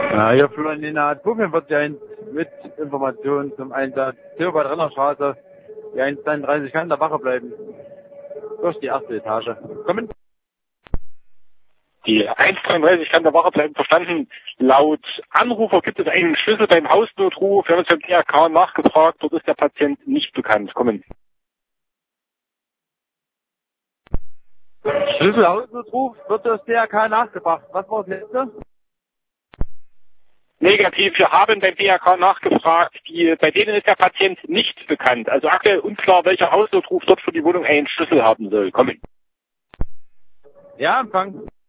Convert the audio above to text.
Ja, hier Florina Buchen wird ja mit Informationen zum Einsatz Theobald Rennerstraße. Die 133 kann da Wache bleiben. Durch die erste Etage. Kommen. Die 133 kann der Wache bleiben, verstanden. Laut Anrufer gibt es einen Schlüssel beim Hausnotruf. Wir haben uns beim DRK nachgefragt, dort ist der Patient nicht bekannt. Kommen. Schlüssel Hausnotruf wird durch DRK nachgebracht. Was war das letzte? Negativ, wir haben beim DRK nachgefragt, bei denen ist der Patient nicht bekannt. Also aktuell unklar, welcher Hausnotruf dort für die Wohnung einen Schlüssel haben soll. Kommen. Ja, Empfang.